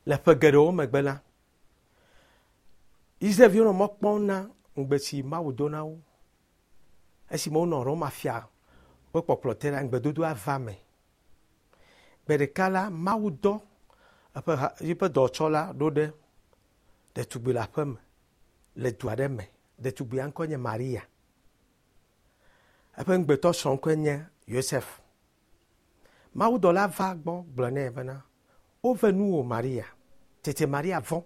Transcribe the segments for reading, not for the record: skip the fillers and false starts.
Le ƒe geɖewo megbe la, Israelviwo nɔ mɔ kpɔm na ŋugbe si Mawu do na wo. Esime wonɔ Roma fia ƒe kpɔkplɔ te la, ŋugbedodo ava me. Gbe ɖeka la, Mawu dɔ yiƒe dɔtsɔla ɖo ɖe ɖetugbi le aƒe me, le du aɖe me. Ɖetugbia ŋkɔ nye Maria. Eƒe ŋugbetɔ srɔ̃ ŋkɔe nye Yosef. Mawudɔla va gbɔ gblɔ nɛ bena, wove nuwò Maria. Tete Maria vɔ̃.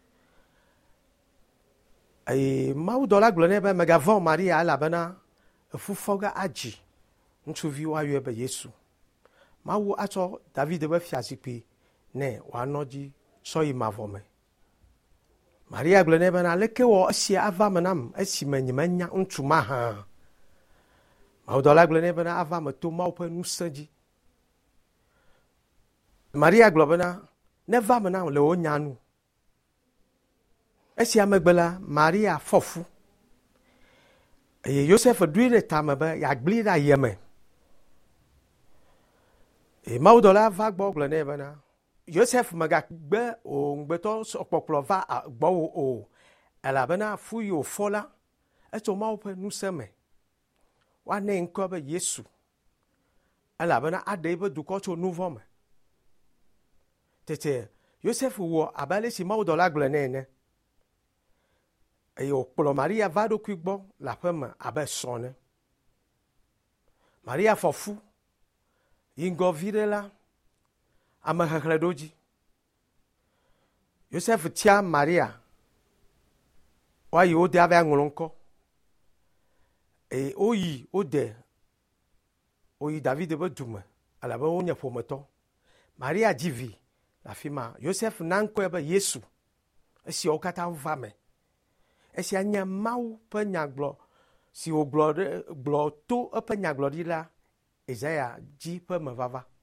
Eye Mawudɔla gblɔ nɛ be megavɔ̃ Maria elabena efufɔge adzi ŋutsuvi woayɔe be Yesu. Mawu atsɔ David be fiazikpui nɛ wòanɔ dzi sɔ yi mavɔ me. Maria gblɔ nɛ bena leke wɔ esia ava me nam esime nyemenya ŋutsu ma hã. Mawudɔla gblɔ nɛ bena ava me to Mawu ƒe ŋusẽ dzi. Maria gblɔ bena neva me nam le wo nya nu. Esia megbe la, Maria fɔ fu. Eye Yosef ɖoe ɖe tame be yeagblẽe ɖe ayeme. Eye Mawudɔla va gbɔ gblɔ nɛ bena, Yosef megagbe o ŋugbetɔ kpɔkplɔ va gbɔwò o, elabena fu yi wòfɔ la, etso Mawu ƒe ŋusẽ me. Woanɛ ŋkɔ be Yesu, elabena aɖe yiƒe dukɔ tso nu vɔ me. Tete Yosef wɔ abe ale si Mawudɔla gblɔ nɛ ene. Eye wòkplɔ Maria va eɖokui gbɔ le aƒe me abe srɔ̃ ne. Maria fɔ fu. Yi ŋgɔ vi ɖe la, amexexlẽ ɖo dzi. Yosef tia Maria woayi wode ava ŋlɔ ŋkɔ. Eye woyi David be du me, elabena wonye ƒometɔ. Maria dzi vi le afi ma. Yosef na ŋkɔe be Yesu. Esiawo katã va me. Esia nye Mawu ƒe nyagblɔ si wògblɔ to eƒe nyagblɔɖila Isaiah dzi ƒe mevava.